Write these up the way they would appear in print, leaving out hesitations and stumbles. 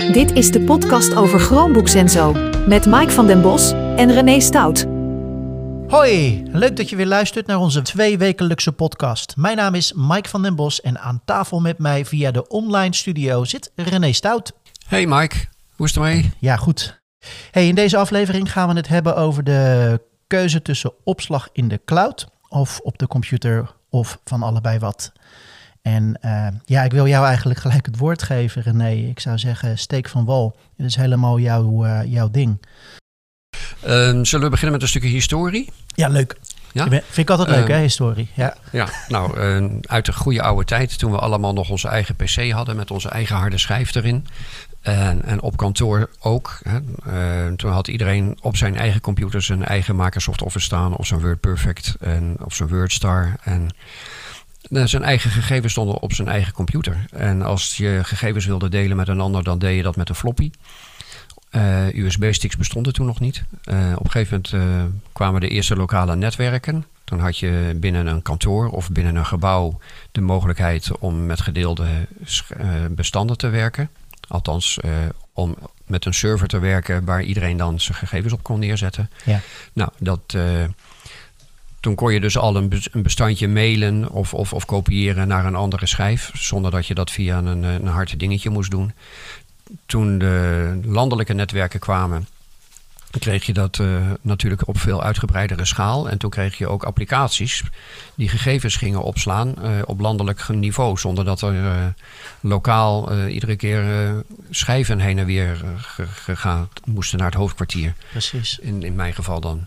Dit is de podcast over Chromebooks en zo. Met Mike van den Bos en René Stout. Hoi, leuk dat je weer luistert naar onze 2-wekelijkse podcast. Mijn naam is Mike van den Bos en aan tafel met mij via de online studio zit René Stout. Hey Mike, hoe is het ermee? Ja, goed. Hey, in deze aflevering gaan we het hebben over de keuze tussen opslag in de cloud of op de computer of van allebei wat. En ik wil jou eigenlijk gelijk het woord geven, René. Ik zou zeggen, steek van wal. Dit is helemaal jouw ding. Zullen we beginnen met een stukje historie? Ja, leuk. Ja? Vind ik altijd leuk, hè, historie. Ja, Uit de goede oude tijd, toen we allemaal nog onze eigen PC hadden met onze eigen harde schijf erin. En op kantoor ook. Toen had iedereen op zijn eigen computer zijn eigen Microsoft Office staan, of zijn WordPerfect en of zijn WordStar. En zijn eigen gegevens stonden op zijn eigen computer. En als je gegevens wilde delen met een ander, dan deed je dat met een floppy. USB-sticks bestonden toen nog niet. Op een gegeven moment kwamen de eerste lokale netwerken. Dan had je binnen een kantoor of binnen een gebouw de mogelijkheid om met gedeelde bestanden te werken. Althans, om met een server te werken waar iedereen dan zijn gegevens op kon neerzetten. Ja. Nou, toen kon je dus al een bestandje mailen of kopiëren naar een andere schijf, zonder dat je dat via een hard dingetje moest doen. Toen de landelijke netwerken kwamen, kreeg je dat natuurlijk op veel uitgebreidere schaal. En toen kreeg je ook applicaties die gegevens gingen opslaan op landelijk niveau, zonder dat er lokaal iedere keer schijven heen en weer gegaan moesten naar het hoofdkwartier. Precies. In mijn geval dan.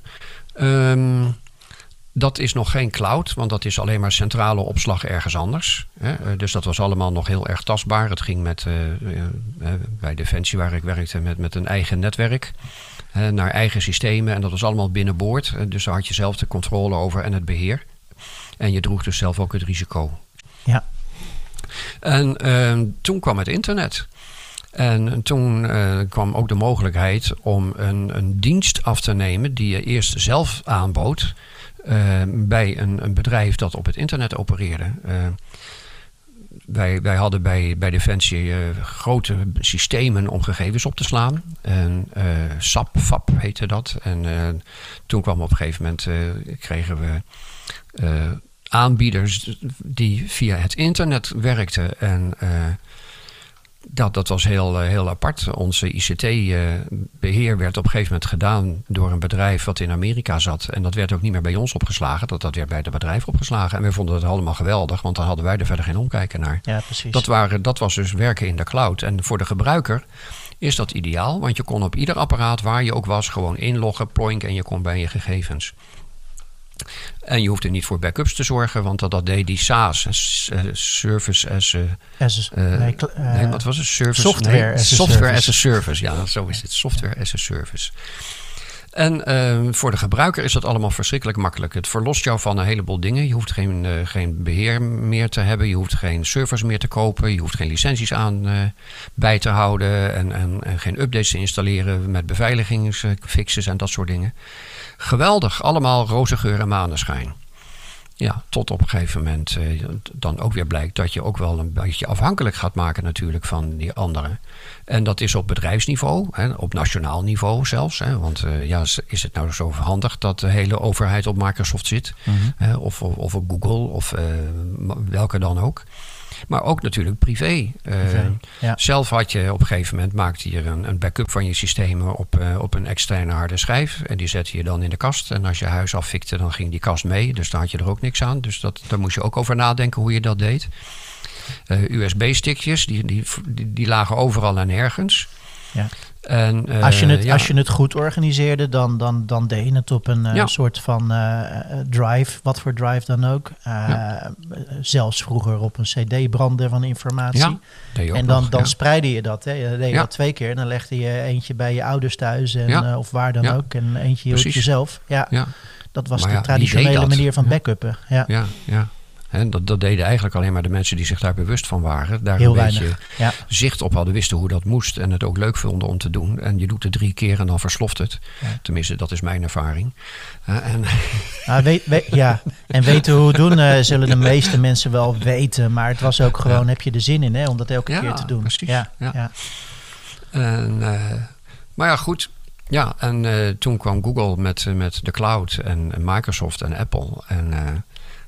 Dat is nog geen cloud, want dat is alleen maar centrale opslag ergens anders. Dus dat was allemaal nog heel erg tastbaar. Het ging bij Defensie, waar ik werkte, met een eigen netwerk. Naar eigen systemen. En dat was allemaal binnenboord. Dus daar had je zelf de controle over en het beheer. En je droeg dus zelf ook het risico. Ja. En toen kwam het internet. En toen kwam ook de mogelijkheid om een dienst af te nemen die je eerst zelf aanbood bij een bedrijf dat op het internet opereerde. Wij hadden bij Defensie grote systemen om gegevens op te slaan. En FAP heette dat. En toen kwam op een gegeven moment kregen we aanbieders die via het internet werkten. En dat was heel apart. Onze ICT-beheer werd op een gegeven moment gedaan door een bedrijf wat in Amerika zat. En dat werd ook niet meer bij ons opgeslagen. Dat werd bij het bedrijf opgeslagen. En we vonden het allemaal geweldig, want dan hadden wij er verder geen omkijken naar. Ja, precies. Dat was dus werken in de cloud. En voor de gebruiker is dat ideaal, want je kon op ieder apparaat waar je ook was gewoon inloggen, ploink, en je kon bij je gegevens. En je hoefde niet voor backups te zorgen, want dat deed die SaaS, Service as a... wat was het? Software as a Service, ja, zo is het. Software as a Service. En voor de gebruiker is dat allemaal verschrikkelijk makkelijk. Het verlost jou van een heleboel dingen. Je hoeft geen beheer meer te hebben. Je hoeft geen servers meer te kopen. Je hoeft geen licenties aan bij te houden. En geen updates te installeren met beveiligingsfixes en dat soort dingen. Geweldig, allemaal roze geur en maneschijn. Ja, tot op een gegeven moment dan ook weer blijkt dat je ook wel een beetje afhankelijk gaat maken natuurlijk van die anderen. En dat is op bedrijfsniveau, op nationaal niveau zelfs. Want is het nou zo handig dat de hele overheid op Microsoft zit? Mm-hmm. Of op Google of welke dan ook. Maar ook natuurlijk privé. Ja. Zelf had je op een gegeven moment, maakte je een backup van je systemen op een externe harde schijf. En die zette je dan in de kast. En als je huis afvikte, dan ging die kast mee. Dus daar had je er ook niks aan. Dus daar moest je ook over nadenken hoe je dat deed. USB-stickjes, die lagen overal en nergens. Ja. En, als je het goed organiseerde, dan deed je het op een soort van drive, wat voor drive dan ook. Zelfs vroeger op een CD-brander van informatie. Ja, en dan spreidde je dat. Hè. Dan deed je dat 2 keer. Dan legde je eentje bij je ouders thuis of waar dan ook. En eentje hield je zelf. Ja. Dat was de traditionele manier van backuppen. Ja. En dat deden eigenlijk alleen maar de mensen die zich daar bewust van waren. Daar heel een beetje zicht op hadden, wisten hoe dat moest. En het ook leuk vonden om te doen. En je doet het 3 keer en dan versloft het. Ja. Tenminste, dat is mijn ervaring. En weten hoe het doen zullen de meeste mensen wel weten. Maar het was ook gewoon, heb je er zin in om dat elke keer te doen. Precies. Ja. Maar ja, goed. Ja, en toen kwam Google met de cloud en Microsoft en Apple. En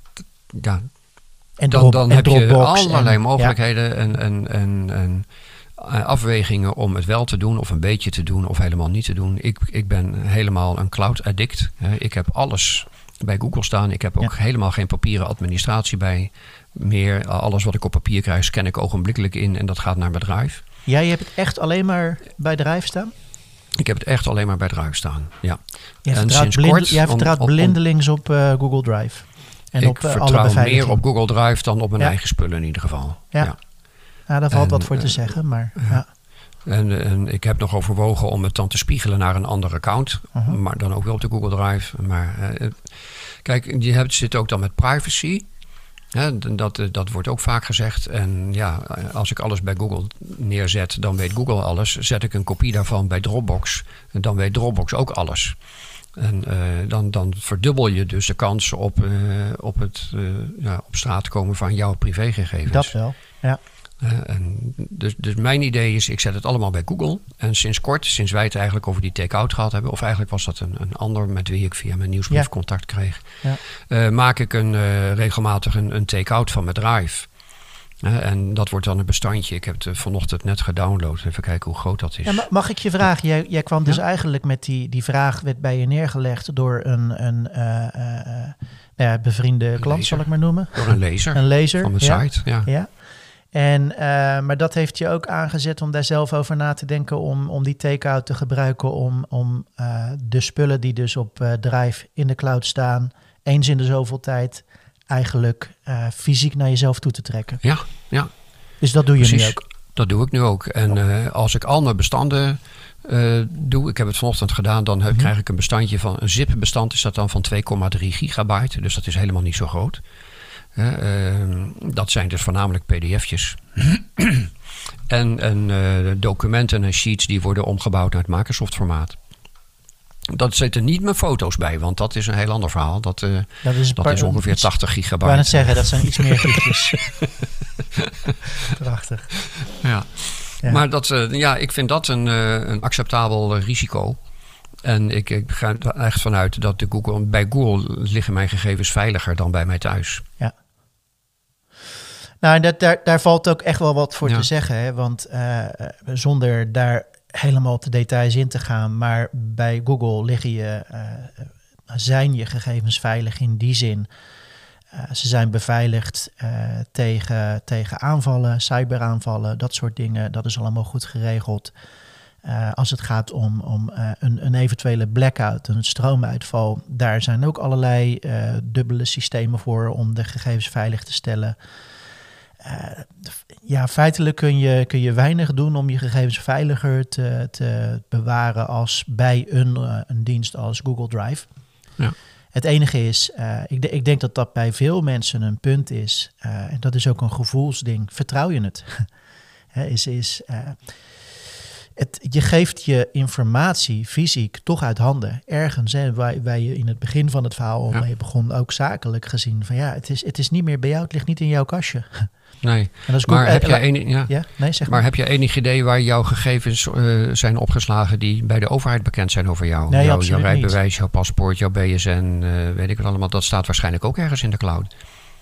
dan heb je allerlei mogelijkheden en afwegingen om het wel te doen of een beetje te doen of helemaal niet te doen. Ik ben helemaal een cloud addict. Ik heb alles bij Google staan. Ik heb ook helemaal geen papieren administratie bij meer. Alles wat ik op papier krijg scan ik ogenblikkelijk in en dat gaat naar mijn Drive. Jij hebt het echt alleen maar bij Drive staan? Ik heb het echt alleen maar bij Drive staan, ja. Jij vertrouwt blindelings op Google Drive. En ik vertrouw meer op Google Drive dan op mijn eigen spullen in ieder geval. Ja, daar valt wat voor te zeggen, maar... Ja. En ik heb nog overwogen om het dan te spiegelen naar een ander account. Maar dan ook wel op de Google Drive. Maar kijk, je zit ook dan met privacy. Dat wordt ook vaak gezegd. En ja, als ik alles bij Google neerzet, dan weet Google alles. Zet ik een kopie daarvan bij Dropbox, dan weet Dropbox ook alles. En dan verdubbel je dus de kans op straat komen van jouw privégegevens. Dat wel, ja. Dus mijn idee is, ik zet het allemaal bij Google. En sinds wij het eigenlijk over die take-out gehad hebben, of eigenlijk was dat een ander met wie ik via mijn nieuwsbrief contact kreeg, maak ik regelmatig een take-out van mijn Drive. En dat wordt dan een bestandje. Ik heb het vanochtend net gedownload. Even kijken hoe groot dat is. Ja, mag ik je vragen? Jij kwam dus eigenlijk met die vraag, werd bij je neergelegd door een bevriende klant, zal ik maar noemen. Door een lezer. Van mijn site, ja. Maar dat heeft je ook aangezet om daar zelf over na te denken om die take-out te gebruiken om de spullen die dus op Drive in de cloud staan, eens in de zoveel tijd eigenlijk fysiek naar jezelf toe te trekken. Ja. Dus dat doe je nu ook? Dat doe ik nu ook. En als ik al mijn bestanden doe, ik heb het vanochtend gedaan, dan krijg ik een bestandje van, een zip-bestand is dat dan van 2,3 gigabyte. Dus dat is helemaal niet zo groot. Dat zijn dus voornamelijk pdf'tjes. en documenten en sheets die worden omgebouwd naar het Microsoft formaat. Dat zitten niet mijn foto's bij, want dat is een heel ander verhaal. Dat is ongeveer 80 gigabyte. Ik wou net zeggen, dat zijn iets meer gigjes. Prachtig. Ja. Maar ik vind dat een acceptabel risico. En ik ga er echt vanuit dat bij Google liggen mijn gegevens veiliger dan bij mij thuis. Ja. Nou, daar valt ook echt wel wat voor te zeggen. Hè? Want zonder daar helemaal op de details in te gaan, maar bij Google zijn je gegevens veilig in die zin. Ze zijn beveiligd tegen aanvallen, cyberaanvallen, dat soort dingen. Dat is allemaal goed geregeld. Als het gaat om een eventuele blackout, een stroomuitval, daar zijn ook allerlei dubbele systemen voor om de gegevens veilig te stellen. Feitelijk kun je weinig doen om je gegevens veiliger te bewaren als bij een dienst als Google Drive. Ja. Het enige is, ik denk dat bij veel mensen een punt is, en dat is ook een gevoelsding, vertrouw je het? Je geeft je informatie fysiek toch uit handen. Ergens, waar je in het begin van het verhaal mee begon, ook zakelijk gezien, van het is niet meer bij jou, het ligt niet in jouw kastje. Nee, maar heb je enig idee waar jouw gegevens zijn opgeslagen die bij de overheid bekend zijn over jou? Nee, jouw rijbewijs, niet. Jouw paspoort, jouw BSN, weet ik het allemaal. Dat staat waarschijnlijk ook ergens in de cloud.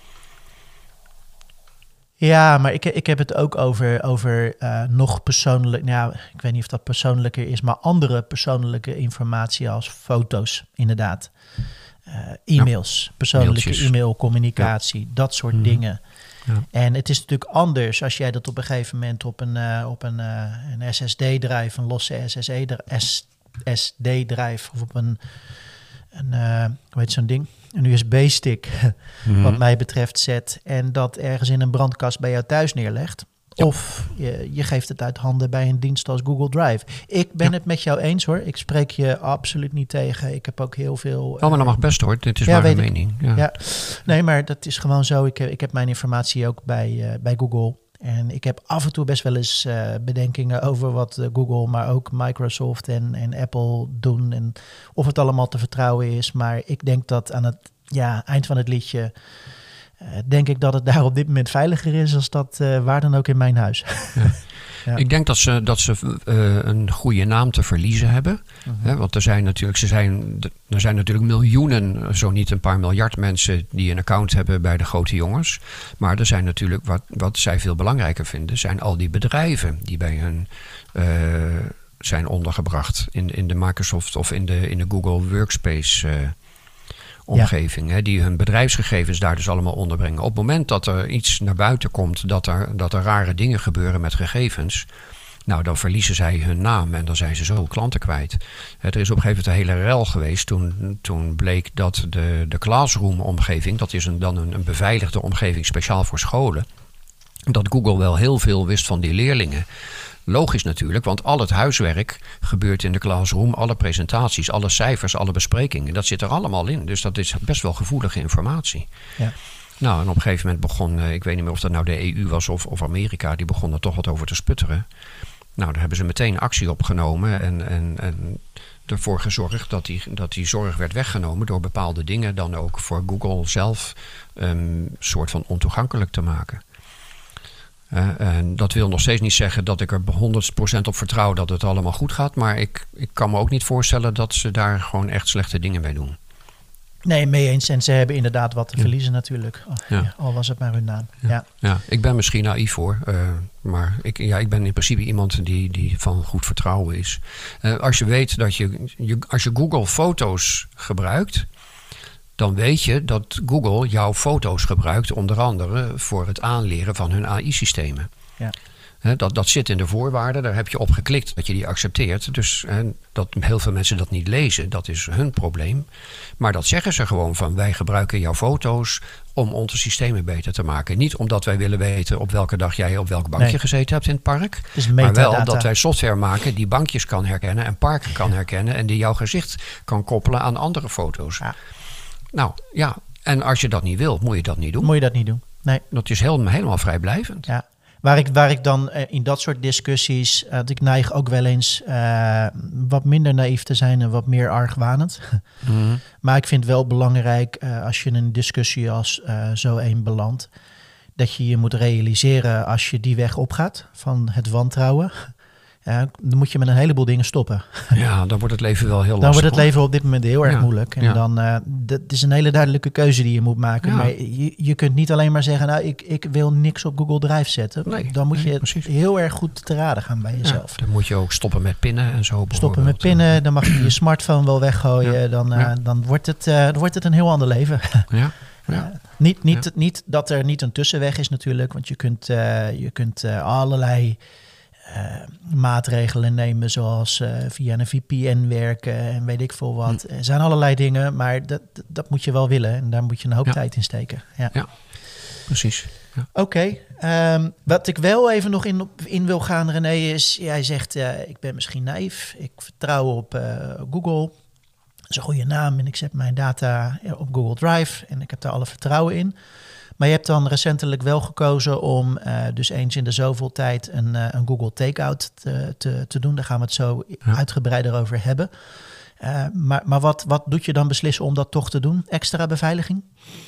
Ja, maar ik heb het ook over nog persoonlijk, ik weet niet of dat persoonlijker is, maar andere persoonlijke informatie als foto's, inderdaad. E-mails, persoonlijke e-mailcommunicatie, dat soort dingen. Ja. En het is natuurlijk anders als jij dat op een gegeven moment op een SSD-drive, een losse SSD-drive of op een hoe heet zo'n ding? Een USB-stick, wat mij betreft, zet en dat ergens in een brandkast bij jou thuis neerlegt. Ja. Of je geeft het uit handen bij een dienst als Google Drive. Ik ben het met jou eens hoor. Ik spreek je absoluut niet tegen. Ik heb ook heel veel... maar dat mag best hoor. Dit is maar een mening. Ja. Nee, maar dat is gewoon zo. Ik heb mijn informatie ook bij Google. En ik heb af en toe best wel eens bedenkingen over wat Google, maar ook Microsoft en Apple doen. En of het allemaal te vertrouwen is. Maar ik denk dat aan het eind van het liedje... denk ik dat het daar op dit moment veiliger is als dat waar dan ook in mijn huis. Ja. Ik denk dat ze een goede naam te verliezen hebben. Hè, want er zijn natuurlijk miljoenen, zo niet een paar miljard mensen die een account hebben bij de grote jongens. Maar er zijn natuurlijk, wat zij veel belangrijker vinden, zijn al die bedrijven die bij hun zijn ondergebracht in de Microsoft of in de Google Workspace omgeving. Hè, die hun bedrijfsgegevens daar dus allemaal onderbrengen. Op het moment dat er iets naar buiten komt, dat er rare dingen gebeuren met gegevens, nou, dan verliezen zij hun naam en dan zijn ze zo klanten kwijt. Er is op een gegeven moment een hele rel geweest toen bleek dat de Classroom-omgeving, dat is dan een beveiligde omgeving speciaal voor scholen, dat Google wel heel veel wist van die leerlingen. Logisch natuurlijk, want al het huiswerk gebeurt in de Classroom. Alle presentaties, alle cijfers, alle besprekingen. Dat zit er allemaal in. Dus dat is best wel gevoelige informatie. Ja. Nou, en op een gegeven moment begon, ik weet niet meer of dat nou de EU was of Amerika, die begon er toch wat over te sputteren. Nou, daar hebben ze meteen actie op genomen en ervoor gezorgd dat die zorg werd weggenomen door bepaalde dingen dan ook voor Google zelf soort van ontoegankelijk te maken. En dat wil nog steeds niet zeggen dat ik er 100% op vertrouw dat het allemaal goed gaat. Maar ik kan me ook niet voorstellen dat ze daar gewoon echt slechte dingen bij doen. Nee, mee eens. En ze hebben inderdaad wat te verliezen natuurlijk. Al was het maar hun naam. Ja, ik ben misschien naïef hoor. Maar ik ben in principe iemand die van goed vertrouwen is. Als je weet dat als je Google Foto's gebruikt, dan weet je dat Google jouw foto's gebruikt, onder andere voor het aanleren van hun AI-systemen. Ja. Dat zit in de voorwaarden, daar heb je op geklikt dat je die accepteert. Dus dat heel veel mensen dat niet lezen, dat is hun probleem. Maar dat zeggen ze gewoon van, wij gebruiken jouw foto's om onze systemen beter te maken. Niet omdat wij willen weten op welke dag jij op welk bankje gezeten hebt in het park. Maar wel dat wij software maken die bankjes kan herkennen en parken kan herkennen en die jouw gezicht kan koppelen aan andere foto's. Ja. Nou ja, en als je dat niet wil, moet je dat niet doen. Moet je dat niet doen, nee. Dat is helemaal vrijblijvend. Ja. Waar ik dan in dat soort discussies, ik neig ook wel eens wat minder naïef te zijn en wat meer argwanend. Mm-hmm. Maar ik vind wel belangrijk als je in een discussie als zo een belandt, dat je moet realiseren als je die weg opgaat van het wantrouwen. Dan moet je met een heleboel dingen stoppen. Ja, dan wordt het leven wel heel lastig. Dan wordt het leven op dit moment heel erg moeilijk. En dan, dat is een hele duidelijke keuze die je moet maken. Ja. Maar je kunt niet alleen maar zeggen, nou, ik wil niks op Google Drive zetten. Nee, dan moet je heel erg goed te raden gaan bij jezelf. Ja, dan moet je ook stoppen met pinnen en zo. Stoppen met pinnen, dan mag je je smartphone wel weggooien. Ja. Dan wordt het een heel ander leven. Ja. Ja. Niet dat er niet een tussenweg is natuurlijk. Want je kunt allerlei maatregelen nemen, zoals via een VPN werken en weet ik veel wat. Er zijn allerlei dingen, maar dat moet je wel willen. En daar moet je een hoop tijd in steken. Ja, precies. Ja. Oké. Wat ik wel even nog in wil gaan, René, is, jij zegt, ik ben misschien naïef. Ik vertrouw op Google. Dat is een goede naam en ik zet mijn data op Google Drive en ik heb daar alle vertrouwen in. Maar je hebt dan recentelijk wel gekozen om dus eens in de zoveel tijd een Google Takeout te doen. Daar gaan we het zo uitgebreider over hebben. Maar wat doet je dan beslissen om dat toch te doen? Extra beveiliging?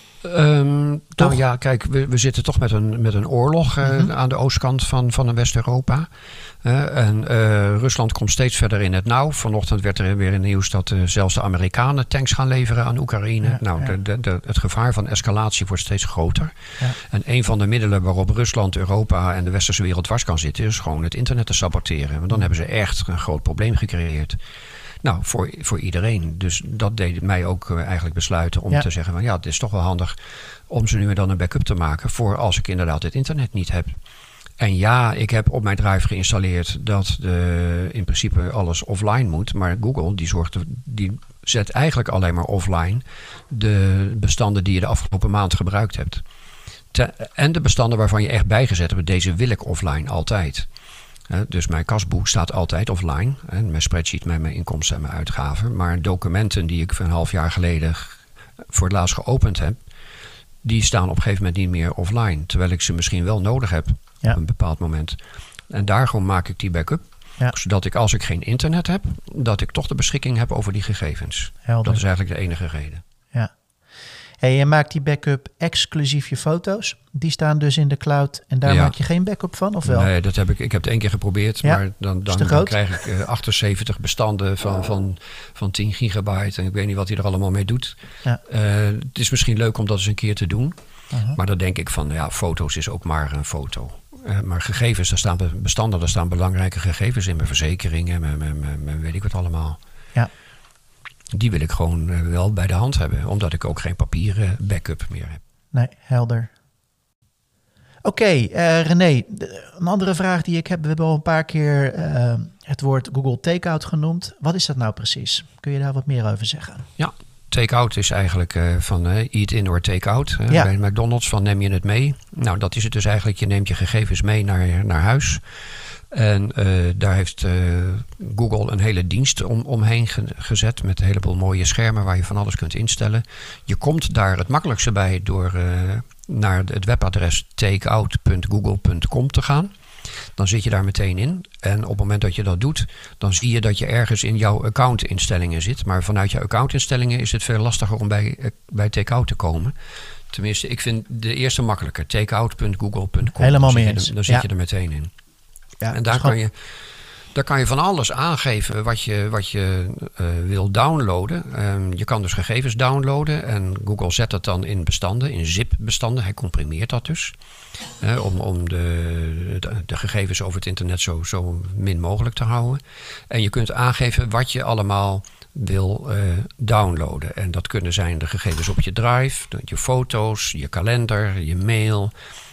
Nou ja, kijk, we zitten toch met een oorlog aan de oostkant van West-Europa. En Rusland komt steeds verder in het nauw. Vanochtend werd er weer in nieuws dat zelfs de Amerikanen tanks gaan leveren aan Oekraïne. Het gevaar van escalatie wordt steeds groter. Ja. En een van de middelen waarop Rusland, Europa en de westerse wereld dwars kan zitten, is gewoon het internet te saboteren. Want dan hebben ze echt een groot probleem gecreëerd. Nou, voor iedereen. Dus dat deed mij ook eigenlijk besluiten om te zeggen van ja, het is toch wel handig om ze nu en dan een backup te maken voor als ik inderdaad het internet niet heb. En ja, ik heb op mijn drive geïnstalleerd dat in principe alles offline moet. Maar Google die zet eigenlijk alleen maar offline de bestanden die je de afgelopen maand gebruikt hebt. En de bestanden waarvan je echt bijgezet hebt, deze wil ik offline altijd. Dus mijn kasboek staat altijd offline. Mijn spreadsheet met mijn inkomsten en mijn uitgaven. Maar documenten die ik een half jaar geleden voor het laatst geopend heb, die staan op een gegeven moment niet meer offline. Terwijl ik ze misschien wel nodig heb op een bepaald moment. En daarom maak ik die backup. Ja. Zodat ik als ik geen internet heb, dat ik toch de beschikking heb over die gegevens. Helder. Dat is eigenlijk de enige reden. Ja. Hey, je maakt die backup exclusief je foto's. Die staan dus in de cloud en daar maak je geen backup van, of wel? Nee, dat heb ik. Ik heb het 1 keer geprobeerd, maar dan krijg ik 78 bestanden van 10 gigabyte. En ik weet niet wat hij er allemaal mee doet. Ja. Het is misschien leuk om dat eens een keer te doen. Maar dan denk ik van, foto's is ook maar een foto. Maar gegevens, daar staan belangrijke gegevens in. Mijn verzekeringen, mijn weet ik wat allemaal. Ja. Die wil ik gewoon wel bij de hand hebben. Omdat ik ook geen papieren backup meer heb. Nee, helder. Oké, René, een andere vraag die ik heb. We hebben al een paar keer het woord Google Takeout genoemd. Wat is dat nou precies? Kun je daar wat meer over zeggen? Ja, Takeout is eigenlijk van eat in or take out. Bij McDonald's van neem je het mee. Nou, dat is het dus eigenlijk. Je neemt je gegevens mee naar huis. En daar heeft Google een hele dienst omheen gezet met een heleboel mooie schermen waar je van alles kunt instellen. Je komt daar het makkelijkste bij door naar het webadres takeout.google.com te gaan. Dan zit je daar meteen in. En op het moment dat je dat doet, dan zie je dat je ergens in jouw accountinstellingen zit. Maar vanuit jouw accountinstellingen is het veel lastiger om bij Takeout te komen. Tenminste, ik vind de eerste makkelijker. Takeout.google.com. Helemaal mee eens. Dan zit je er meteen in. Ja, en daar kan je van alles aangeven wat je wil downloaden. Je kan dus gegevens downloaden en Google zet dat dan in bestanden, in zip-bestanden. Hij comprimeert dat dus. Om de gegevens over het internet zo min mogelijk te houden. En je kunt aangeven wat je allemaal wil downloaden. En dat kunnen zijn de gegevens op je drive, je foto's, je kalender, je mail,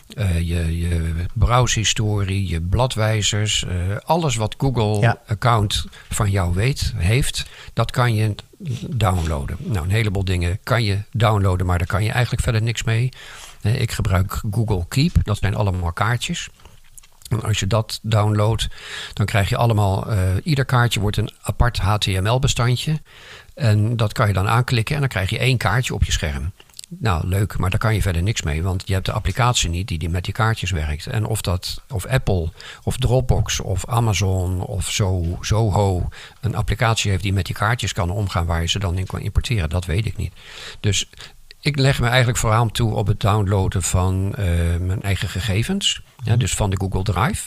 je browshistorie, je bladwijzers. Alles wat Google-account van jou heeft, dat kan je downloaden. Nou, een heleboel dingen kan je downloaden, maar daar kan je eigenlijk verder niks mee. Ik gebruik Google Keep, dat zijn allemaal kaartjes. En als je dat downloadt, dan krijg je allemaal... ieder kaartje wordt een apart HTML-bestandje. En dat kan je dan aanklikken en dan krijg je 1 kaartje op je scherm. Nou, leuk, maar daar kan je verder niks mee. Want je hebt de applicatie niet die met die kaartjes werkt. En of Apple, of Dropbox, of Amazon, of Zoho... een applicatie heeft die met die kaartjes kan omgaan... waar je ze dan in kan importeren, dat weet ik niet. Dus ik leg me eigenlijk vooral toe op het downloaden van mijn eigen gegevens. Ja, dus van de Google Drive.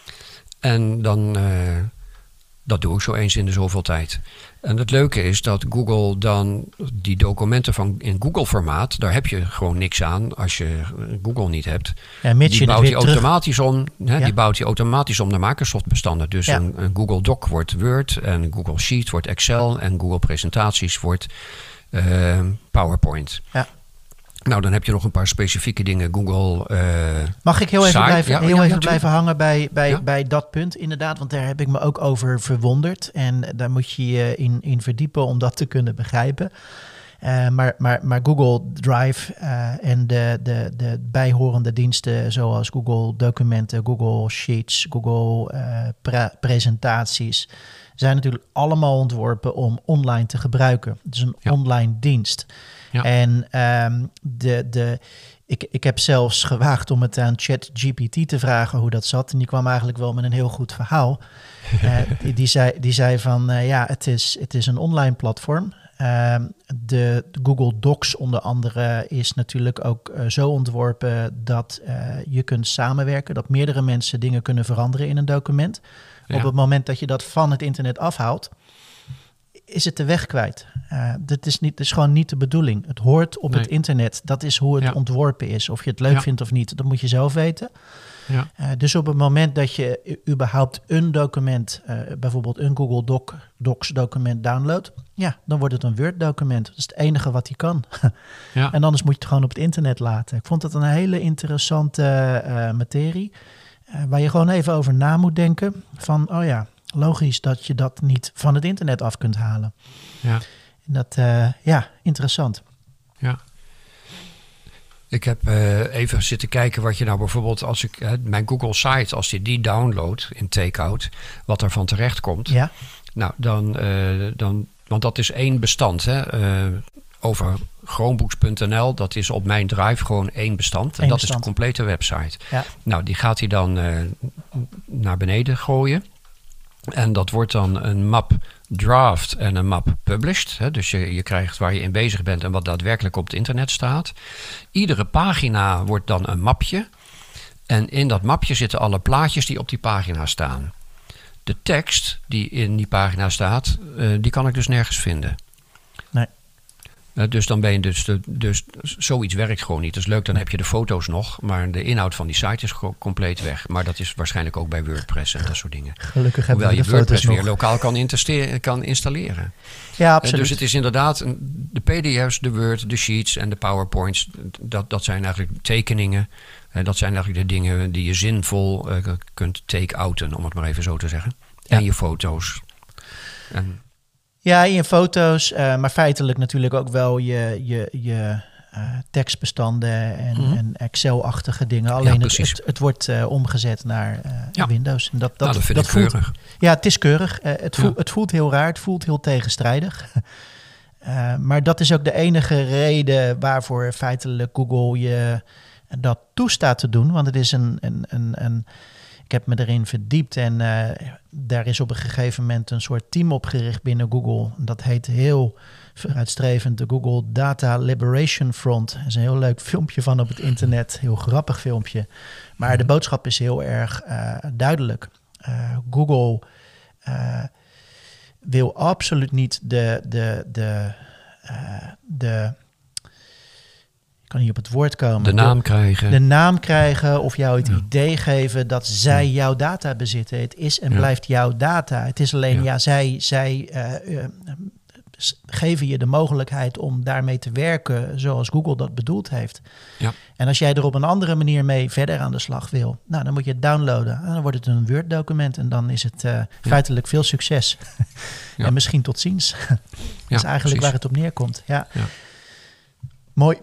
En dan... dat doe ik zo eens in de zoveel tijd. En het leuke is dat Google dan die documenten in Google-formaat... daar heb je gewoon niks aan als je Google niet hebt. Ja, die bouwt hij automatisch om. Die bouwt hij automatisch om naar Microsoft-bestanden. Dus een Google Doc wordt Word, en Google Sheet wordt Excel... en Google Presentaties wordt PowerPoint. Ja. Nou, dan heb je nog een paar specifieke dingen. Google Mag ik heel even blijven hangen bij dat punt inderdaad? Want daar heb ik me ook over verwonderd. En daar moet je je in verdiepen om dat te kunnen begrijpen. Maar Google Drive en de bijhorende diensten zoals Google Documenten, Google Sheets, Google Presentaties... zijn natuurlijk allemaal ontworpen om online te gebruiken. Het is een online dienst. Ja. En ik heb zelfs gewaagd om het aan ChatGPT te vragen hoe dat zat. En die kwam eigenlijk wel met een heel goed verhaal. Die zei van, het is een online platform. De Google Docs onder andere is natuurlijk ook zo ontworpen dat je kunt samenwerken. Dat meerdere mensen dingen kunnen veranderen in een document. Ja. Op het moment dat je dat van het internet afhaalt, is het de weg kwijt. Dat is gewoon niet de bedoeling. Het hoort op het internet. Dat is hoe het ontworpen is. Of je het leuk vindt of niet, dat moet je zelf weten. Ja. Dus op het moment dat je überhaupt een document, bijvoorbeeld een Google Docs document downloadt, dan wordt het een Word document. Dat is het enige wat hij kan. En anders moet je het gewoon op het internet laten. Ik vond dat een hele interessante materie, waar je gewoon even over na moet denken. Van, logisch dat je dat niet van het internet af kunt halen. Ja. En dat, interessant. Ja. Ik heb even zitten kijken wat je nou bijvoorbeeld... als ik mijn Google site, als je die downloadt in Takeout, wat er van terecht komt. Ja. Nou, dan want dat is 1 bestand, hè. Over Chromebooks.nl, dat is op mijn drive gewoon 1 bestand. En dat is de complete website. Ja. Nou, die gaat hij dan naar beneden gooien. En dat wordt dan een map draft en een map published. Hè? Dus je krijgt waar je in bezig bent en wat daadwerkelijk op het internet staat. Iedere pagina wordt dan een mapje. En in dat mapje zitten alle plaatjes die op die pagina staan. De tekst die in die pagina staat, die kan ik dus nergens vinden. Nee. Dus dan ben je dus zoiets werkt gewoon niet. Dat is leuk, dan heb je de foto's nog, maar de inhoud van die site is compleet weg. Maar dat is waarschijnlijk ook bij WordPress en dat soort dingen. Gelukkig hebben we de Hoewel je WordPress foto's weer lokaal kan installeren. Ja, absoluut. Dus het is inderdaad de PDF's, de Word, de Sheets en de PowerPoints. Dat zijn eigenlijk tekeningen. Dat zijn eigenlijk de dingen die je zinvol kunt take-outen, om het maar even zo te zeggen. Ja. En je foto's. Ja, je foto's, maar feitelijk natuurlijk ook wel je tekstbestanden en Excel-achtige dingen. Alleen het wordt omgezet naar Windows. En dat vind ik keurig. Ja, het is keurig. Het voelt heel raar, het voelt heel tegenstrijdig. Maar dat is ook de enige reden waarvoor feitelijk Google je dat toestaat te doen. Want het is ik heb me erin verdiept en daar is op een gegeven moment een soort team opgericht binnen Google. Dat heet heel vooruitstrevend de Google Data Liberation Front. Er is een heel leuk filmpje van op het internet, heel grappig filmpje. Maar de boodschap is heel erg duidelijk. Google wil absoluut niet de kan niet op het woord komen. De naam krijgen of jou het idee geven dat zij jouw data bezitten. Het is en blijft jouw data. Het is alleen, zij geven je de mogelijkheid om daarmee te werken zoals Google dat bedoeld heeft. Ja. En als jij er op een andere manier mee verder aan de slag wil, nou, dan moet je het downloaden. En dan wordt het een Word-document en dan is het feitelijk veel succes. En misschien tot ziens. Dat is eigenlijk precies waar het op neerkomt. Ja. Mooi.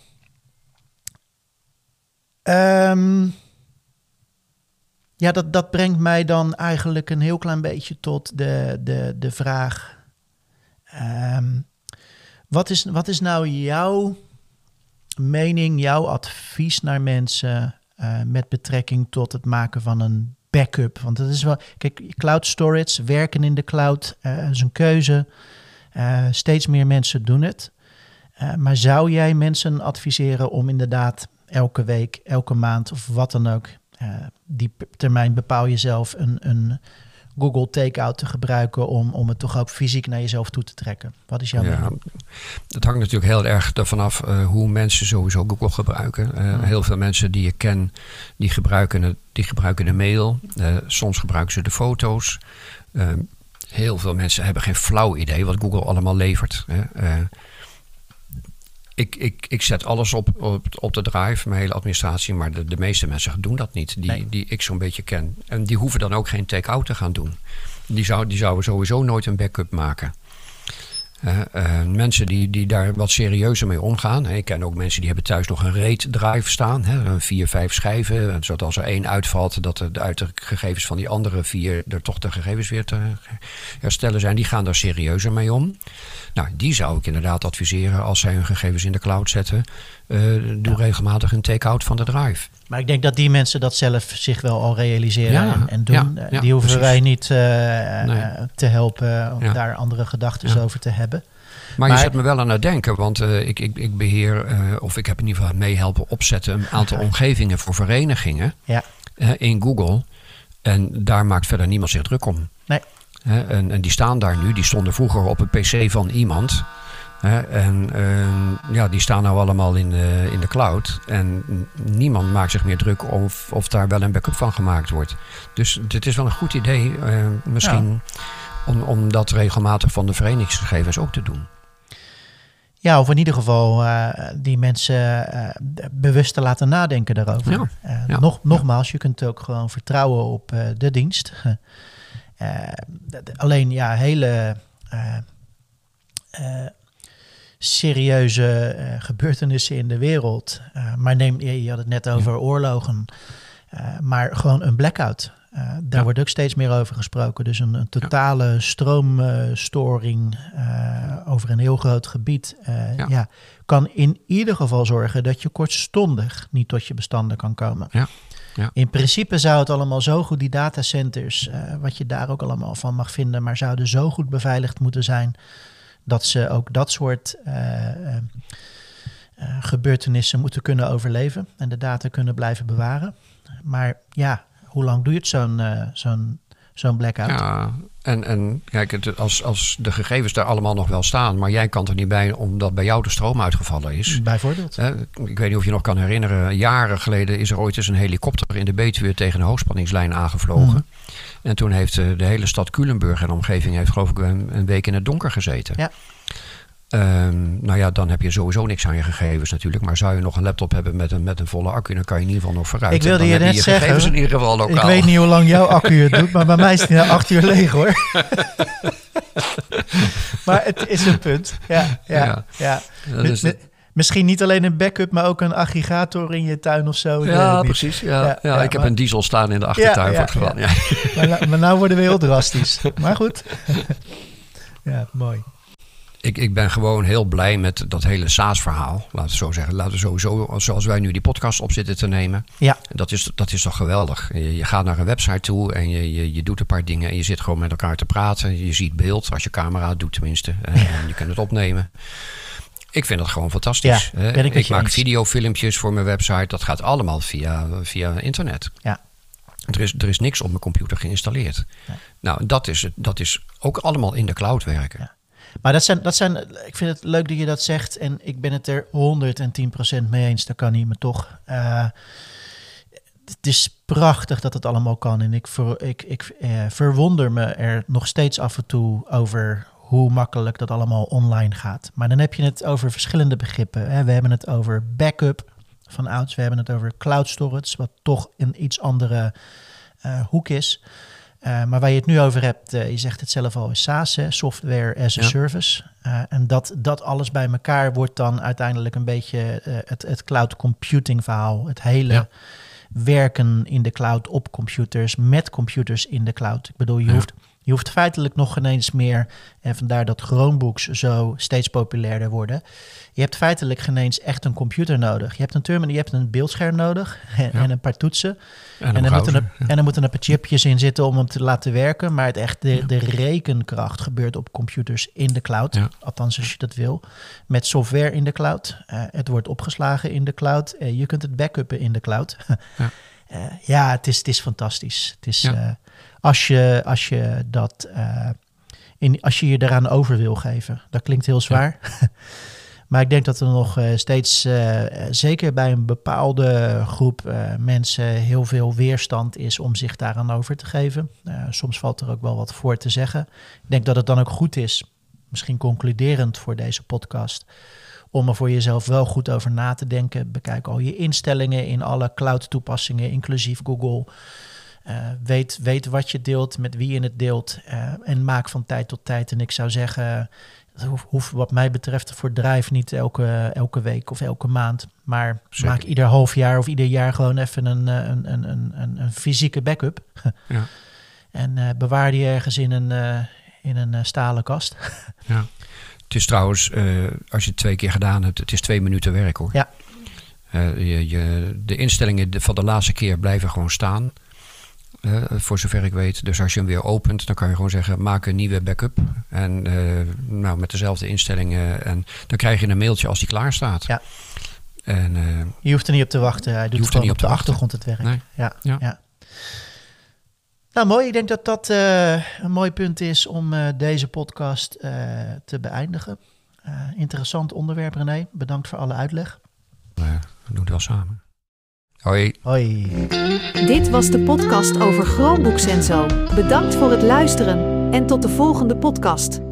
Dat brengt mij dan eigenlijk een heel klein beetje tot de vraag. Wat is nou jouw mening, jouw advies naar mensen met betrekking tot het maken van een backup? Want dat is wel, kijk, cloud storage, werken in de cloud, is een keuze. Steeds meer mensen doen het. Maar zou jij mensen adviseren om inderdaad elke week, elke maand of wat dan ook, die termijn bepaal je zelf een Google Takeout te gebruiken om het toch ook fysiek naar jezelf toe te trekken? Wat is jouw mening? Dat hangt natuurlijk heel erg ervan af hoe mensen sowieso Google gebruiken. Heel veel mensen die je ken, die gebruiken de mail. Soms gebruiken ze de foto's. Heel veel mensen hebben geen flauw idee wat Google allemaal levert. Ik zet alles op de drive, mijn hele administratie, maar de meeste mensen doen dat niet, die ik zo'n beetje ken. En die hoeven dan ook geen take-out te gaan doen. Die zouden sowieso nooit een backup maken. Mensen die daar wat serieuzer mee omgaan. Ik ken ook mensen die hebben thuis nog een RAID drive staan. 4, 5 schijven. Zodat als er 1 uitvalt, dat uit de gegevens van die andere 4 er toch de gegevens weer te herstellen zijn. Die gaan daar serieuzer mee om. Nou, die zou ik inderdaad adviseren als zij hun gegevens in de cloud zetten. Doe regelmatig een take-out van de drive. Maar ik denk dat die mensen dat zelf zich wel al realiseren en doen. Die hoeven precies. Wij niet te helpen om daar andere gedachten over te hebben. Maar je zet me wel aan het denken, want ik beheer, of ik heb in ieder geval mee helpen opzetten een aantal omgevingen voor verenigingen in Google. En daar maakt verder niemand zich druk om. Nee. En die staan daar nu, die stonden vroeger op een PC van iemand. Die staan nou allemaal in de cloud. En niemand maakt zich meer druk of daar wel een backup van gemaakt wordt. Dus het is wel een goed idee misschien om dat regelmatig van de verenigingsgegevens ook te doen. Ja, of in ieder geval die mensen bewust te laten nadenken daarover. Nogmaals, je kunt ook gewoon vertrouwen op de dienst. Alleen hele serieuze gebeurtenissen in de wereld. Maar je had het net over oorlogen. Maar gewoon een blackout. Daar wordt ook steeds meer over gesproken. Dus een totale stroomstoring over een heel groot gebied kan in ieder geval zorgen dat je kortstondig niet tot je bestanden kan komen. Ja. Ja. In principe zou het allemaal zo goed, die datacenters, wat je daar ook allemaal van mag vinden, maar zouden zo goed beveiligd moeten zijn dat ze ook dat soort gebeurtenissen moeten kunnen overleven en de data kunnen blijven bewaren. Maar ja, hoe lang doe je het zo'n blackout? Ja, en kijk, als de gegevens daar allemaal nog wel staan, maar jij kan er niet bij omdat bij jou de stroom uitgevallen is. Bijvoorbeeld. Ik weet niet of je nog kan herinneren, jaren geleden is er ooit eens een helikopter in de Betuwe tegen een hoogspanningslijn aangevlogen. En toen heeft de hele stad Culemborg en omgeving heeft geloof ik een week in het donker gezeten. Ja. Nou ja, dan heb je sowieso niks aan je gegevens natuurlijk. Maar zou je nog een laptop hebben met een volle accu, dan kan je in ieder geval nog vooruit. Ik wilde je net zeggen, gegevens in ieder geval lokaal. Ik weet niet hoe lang jouw accu het doet, maar bij mij is het 8 uur leeg hoor. Maar het is een punt. Ja. Misschien niet alleen een backup, maar ook een aggregator in je tuin of zo. Ja, precies. Ja, ik heb een diesel staan in de achtertuin voor het geval. Ja. Maar nou worden we heel drastisch. Maar goed. Ja, mooi. Ik ben gewoon heel blij met dat hele SaaS-verhaal. Laten we zo zeggen. Laten we sowieso, zoals wij nu die podcast op zitten te nemen. Ja. Dat is toch geweldig. Je gaat naar een website toe en je doet een paar dingen. En je zit gewoon met elkaar te praten. Je ziet beeld, als je camera doet tenminste. En je kunt het opnemen. Ik vind dat gewoon fantastisch. Ja, ik maak videofilmpjes voor mijn website. Dat gaat allemaal via internet. Ja. Er is niks op mijn computer geïnstalleerd. Ja. Nou, dat is ook allemaal in de cloud werken. Ja. Maar dat zijn, ik vind het leuk dat je dat zegt. En ik ben het er 110% mee eens. Dat kan niet, maar toch. Het is prachtig dat het allemaal kan. En ik verwonder me er nog steeds af en toe over hoe makkelijk dat allemaal online gaat. Maar dan heb je het over verschillende begrippen. Hè. We hebben het over backup van ouds. We hebben het over cloud storage, wat toch een iets andere hoek is. Maar waar je het nu over hebt, je zegt het zelf al, is SaaS, software as a service. En dat alles bij elkaar wordt dan uiteindelijk een beetje het cloud computing verhaal. Het hele werken in de cloud op computers, met computers in de cloud. Ik bedoel, je hoeft feitelijk nog geen eens meer, en vandaar dat Chromebooks zo steeds populairder worden. Je hebt feitelijk geen eens echt een computer nodig. Je hebt een terminal, je hebt een beeldscherm nodig en een paar toetsen. En er moeten een paar chipjes in zitten om hem te laten werken. Maar de rekenkracht gebeurt op computers in de cloud. Ja. Althans, als je dat wil. Met software in de cloud. Het wordt opgeslagen in de cloud. Je kunt het backuppen in de cloud. Het is fantastisch. Het is, als je je eraan over wil geven. Dat klinkt heel zwaar. Ja. Maar ik denk dat er nog steeds, zeker bij een bepaalde groep mensen, heel veel weerstand is om zich daaraan over te geven. Soms valt er ook wel wat voor te zeggen. Ik denk dat het dan ook goed is, misschien concluderend voor deze podcast, om er voor jezelf wel goed over na te denken. Bekijk al je instellingen in alle cloud toepassingen, inclusief Google. Weet wat je deelt, met wie je het deelt. En maak van tijd tot tijd. En ik zou zeggen, hoeft wat mij betreft voor Drive niet elke week of elke maand. Maar zeker. Maak ieder half jaar of ieder jaar gewoon even een fysieke backup. Ja. En bewaar die ergens in een stalen kast. Ja. Het is trouwens, als je het 2 keer gedaan hebt, het is 2 minuten werk hoor. Ja. De instellingen van de laatste keer blijven gewoon staan. Voor zover ik weet. Dus als je hem weer opent, dan kan je gewoon zeggen, maak een nieuwe backup. En met dezelfde instellingen. En dan krijg je een mailtje als die klaar staat. Ja. En, je hoeft er niet op te wachten. Hij doet gewoon op de achtergrond het werk. Nee. Ja. Nou, mooi. Ik denk dat dat een mooi punt is om deze podcast te beëindigen. Interessant onderwerp, René. Bedankt voor alle uitleg. We doen het wel samen. Hoi. Hoi. Dit was de podcast over Chromebooks en zo. Bedankt voor het luisteren en tot de volgende podcast.